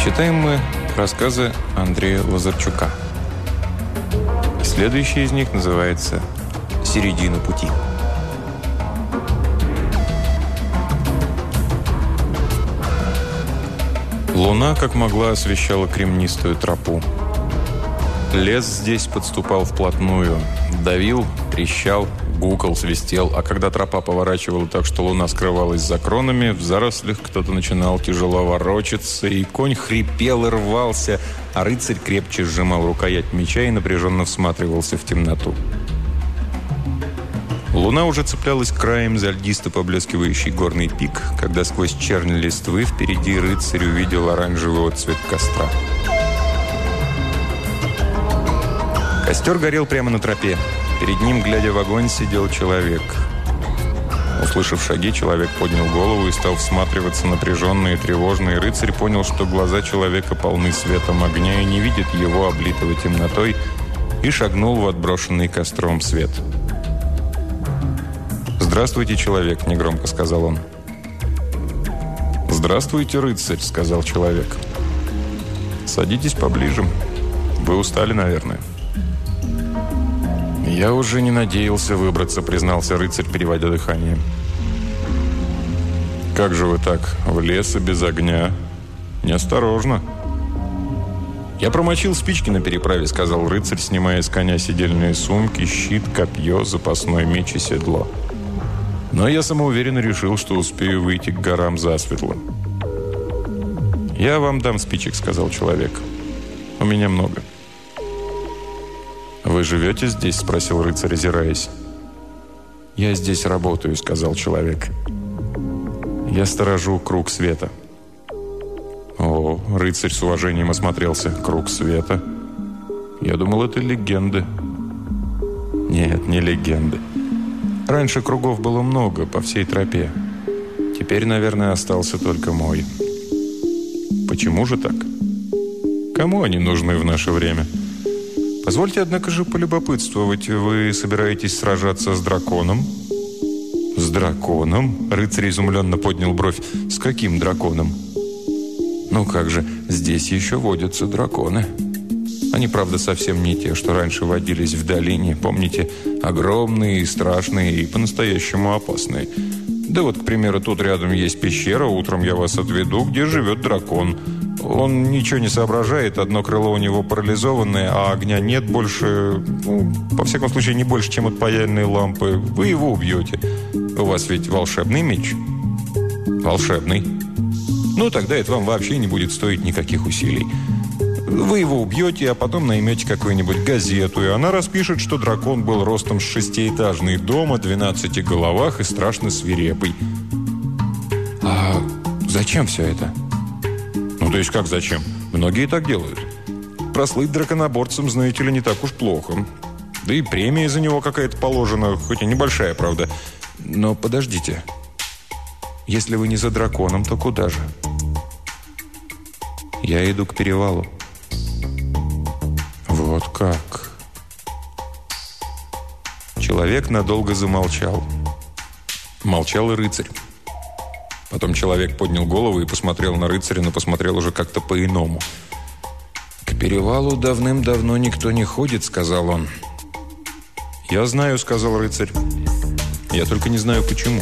Читаем мы рассказы Андрея Лазарчука. Следующий из них называется «Середина пути». Луна, как могла, освещала кремнистую тропу. Лес здесь подступал вплотную, давил, трещал, гукал, свистел, а когда тропа поворачивала так, что луна скрывалась за кронами, в зарослях кто-то начинал тяжело ворочаться, и конь хрипел и рвался, а рыцарь крепче сжимал рукоять меча и напряженно всматривался в темноту. Луна уже цеплялась краем за льдисто поблескивающий горный пик, когда сквозь чернь листвы впереди рыцарь увидел оранжевый отцвет костра. Костер горел прямо на тропе. Перед ним, глядя в огонь, сидел человек. Услышав шаги, человек поднял голову и стал всматриваться напряженный и тревожный. Рыцарь понял, что глаза человека полны светом огня и не видит его, облитого темнотой, и шагнул в отброшенный костром свет. «Здравствуйте, человек», — негромко сказал он. «Здравствуйте, рыцарь», — сказал человек. «Садитесь поближе. Вы устали, наверное». «Я уже не надеялся выбраться», — признался рыцарь, переводя дыхание. «Как же вы так? В лес и без огня? Неосторожно». «Я промочил спички на переправе», — сказал рыцарь, снимая с коня седельные сумки, щит, копье, запасной меч и седло. «Но я самоуверенно решил, что успею выйти к горам засветло». «Я вам дам спичек», — сказал человек. «У меня много». «Вы живете здесь?» – спросил рыцарь, озираясь. «Я здесь работаю», – сказал человек. «Я сторожу круг света». «О», – рыцарь с уважением осмотрелся. «Круг света? Я думал, это легенды». «Нет, не легенды. Раньше кругов было много по всей тропе. Теперь, наверное, остался только мой». «Почему же так? Кому они нужны в наше время?» «Позвольте, однако же, полюбопытствовать. Вы собираетесь сражаться с драконом?» «С драконом?» – рыцарь изумленно поднял бровь. «С каким драконом?» «Ну как же, здесь еще водятся драконы. Они, правда, совсем не те, что раньше водились в долине. Помните, огромные и страшные, и по-настоящему опасные. Да вот, к примеру, тут рядом есть пещера, утром я вас отведу, где живет дракон. Он ничего не соображает, одно крыло у него парализованное, а огня нет больше, во всяком случае, не больше, чем от паяльной лампы. Вы его убьете. У вас ведь волшебный меч?» «Волшебный». «Ну, тогда это вам вообще не будет стоить никаких усилий. Вы его убьете, а потом наймете какую-нибудь газету, и она распишет, что дракон был ростом с 6-этажный дом, о 12 головах и страшно свирепый». «А зачем все это?» «Ну, то есть как зачем? Многие так делают. Прослыть драконоборцем, знаете ли, не так уж плохо. Да и премия за него какая-то положена, хоть и небольшая, правда. Но подождите. Если вы не за драконом, то куда же?» «Я иду к перевалу». «Вот как?» Человек надолго замолчал. Молчал и рыцарь. Потом человек поднял голову и посмотрел на рыцаря, но посмотрел уже как-то по-иному. «К перевалу давным-давно никто не ходит», — сказал он. «Я знаю», — сказал рыцарь. «Я только не знаю, почему».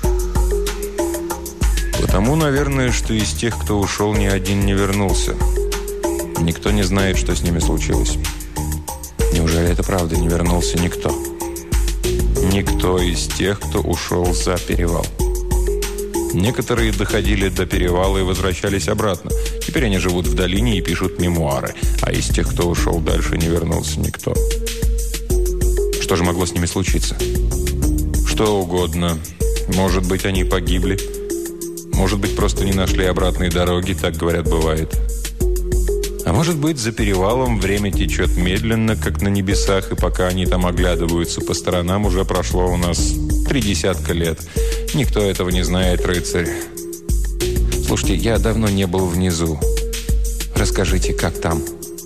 «Потому, наверное, что из тех, кто ушел, ни один не вернулся. Никто не знает, что с ними случилось». «Неужели это правда? Не вернулся никто?» «Никто из тех, кто ушел за перевал». Некоторые доходили до перевала и возвращались обратно. Теперь они живут в долине и пишут мемуары. А из тех, кто ушел дальше, не вернулся никто. Что же могло с ними случиться? Что угодно. Может быть, они погибли. Может быть, просто не нашли обратной дороги, так, говорят, бывает. А может быть, за перевалом время течет медленно, как на небесах, и пока они там оглядываются по сторонам, уже прошло у нас 30 лет. Никто этого не знает, рыцарь. Слушайте, я давно не был внизу. Расскажите, как там?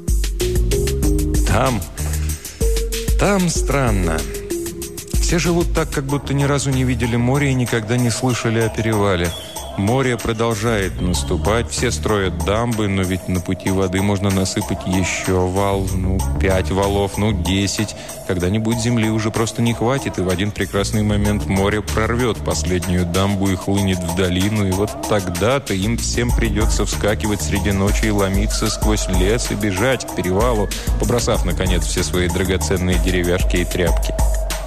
Там странно. Все живут так, как будто ни разу не видели море и никогда не слышали о перевале. Море продолжает наступать, все строят дамбы, но ведь на пути воды можно насыпать еще вал, 5 валов, 10. Когда-нибудь земли уже просто не хватит, и в один прекрасный момент море прорвет последнюю дамбу и хлынет в долину, и вот тогда-то им всем придется вскакивать среди ночи и ломиться сквозь лес и бежать к перевалу, побросав, наконец, все свои драгоценные деревяшки и тряпки.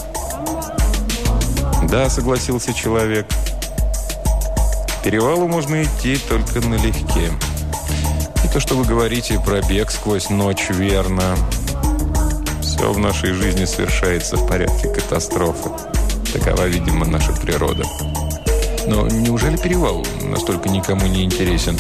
«Да», — согласился человек, — «к перевалу можно идти только налегке. И то, что вы говорите про бег сквозь ночь, верно. Все в нашей жизни совершается в порядке катастрофы. Такова, видимо, наша природа. Но неужели перевал настолько никому не интересен?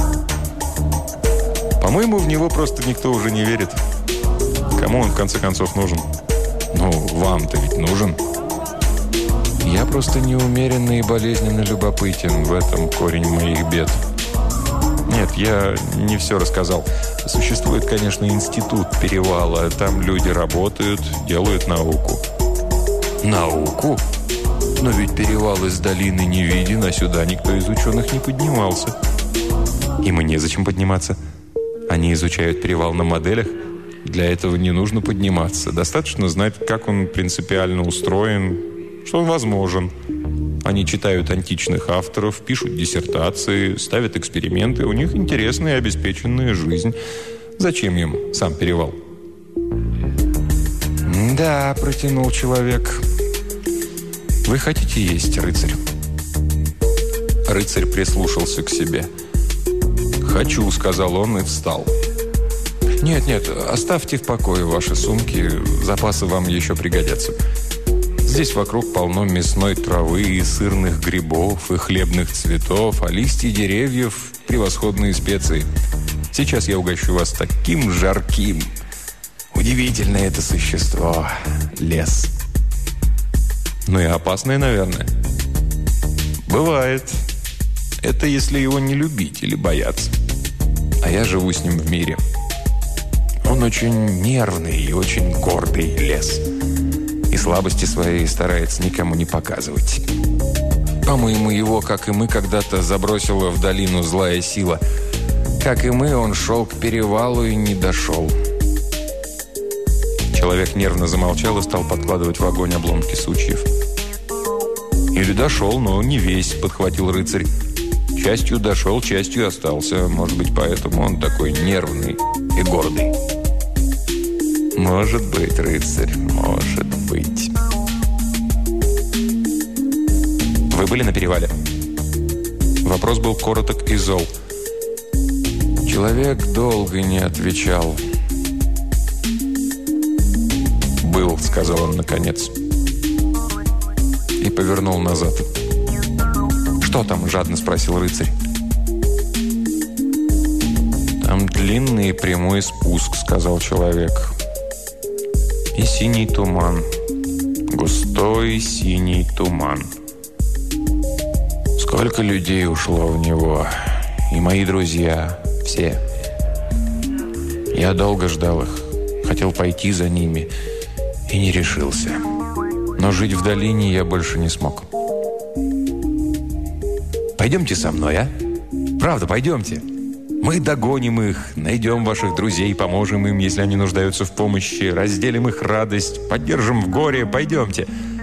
По-моему, в него просто никто уже не верит. Кому он, в конце концов, нужен? Вам-то ведь нужен». «Я просто неумеренно и болезненно любопытен. В этом корень моих бед». «Нет, я не все рассказал. Существует, конечно, институт перевала. Там люди работают, делают науку». «Науку? Но ведь перевал из долины не виден, а сюда никто из ученых не поднимался». «Им и незачем подниматься. Они изучают перевал на моделях. Для этого не нужно подниматься. Достаточно знать, как он принципиально устроен, что он возможен. Они читают античных авторов, пишут диссертации, ставят эксперименты. У них интересная и обеспеченная жизнь. Зачем им сам перевал?» «Да», — протянул человек. «Вы хотите есть, рыцарь?» Рыцарь прислушался к себе. «Хочу», — сказал он и встал. «Нет, оставьте в покое ваши сумки. Запасы вам еще пригодятся. Здесь вокруг полно мясной травы и сырных грибов, и хлебных цветов, а листья деревьев – превосходные специи. Сейчас я угощу вас таким жарким. Удивительное это существо – лес». «Ну и опасное, наверное». «Бывает. Это если его не любить или бояться. А я живу с ним в мире. Он очень нервный и очень гордый лес. И слабости свои старается никому не показывать. По-моему, его, как и мы, когда-то забросила в долину злая сила. Как и мы, он шел к перевалу и не дошел». Человек нервно замолчал и стал подкладывать в огонь обломки сучьев. «Или дошел, но не весь», — подхватил рыцарь. «Частью дошел, частью остался. Может быть, поэтому он такой нервный и гордый». «Может быть, рыцарь, может быть». «Вы были на перевале?» Вопрос был короток и зол. Человек долго не отвечал. «Был», — сказал он наконец. И повернул назад. «Что там?» — жадно спросил рыцарь. «Там длинный и прямой спуск», — сказал человек. «И синий туман. Густой синий туман. Сколько людей ушло в него. И мои друзья. Все. Я долго ждал их. Хотел пойти за ними. И не решился. Но жить в долине я больше не смог. Пойдемте со мной, а? Правда, пойдемте. Мы догоним их, найдем ваших друзей, поможем им, если они нуждаются в помощи, разделим их радость, поддержим в горе. Пойдемте».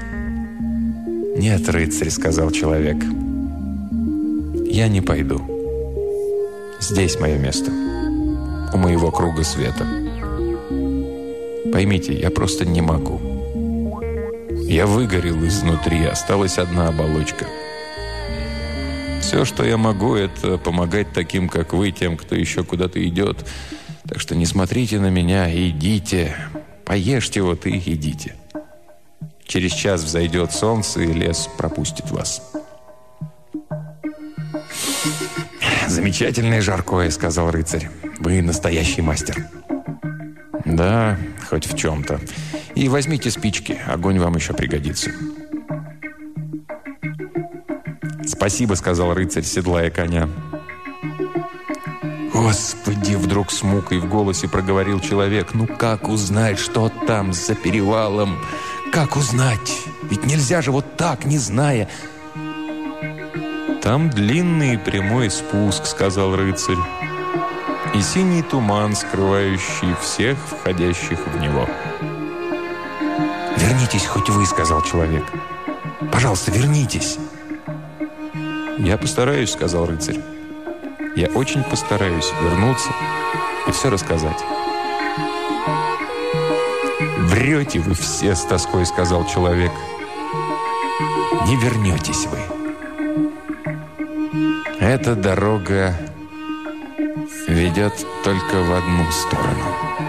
«Нет, рыцарь», — сказал человек. «Я не пойду. Здесь мое место. У моего круга света. Поймите, я просто не могу. Я выгорел изнутри, осталась одна оболочка. Все, что я могу, это помогать таким, как вы, тем, кто еще куда-то идет. Так что не смотрите на меня, идите. Поешьте вот и идите. Через час взойдет солнце, и лес пропустит вас». «Замечательное жаркое», — сказал рыцарь. «Вы настоящий мастер». «Да, хоть в чем-то. И возьмите спички, огонь вам еще пригодится». «Спасибо», — сказал рыцарь, седлая коня. «Господи!» — вдруг с мукой в голосе проговорил человек. «Ну как узнать, что там за перевалом? Как узнать? Ведь нельзя же вот так, не зная». «Там длинный и прямой спуск», — сказал рыцарь, «и синий туман, скрывающий всех входящих в него». «Вернитесь хоть вы», — сказал человек. «Пожалуйста, вернитесь». «Я постараюсь», — сказал рыцарь. «Я очень постараюсь вернуться и все рассказать». «Врете вы все с тоской», — сказал человек. «Не вернетесь вы. Эта дорога ведет только в одну сторону».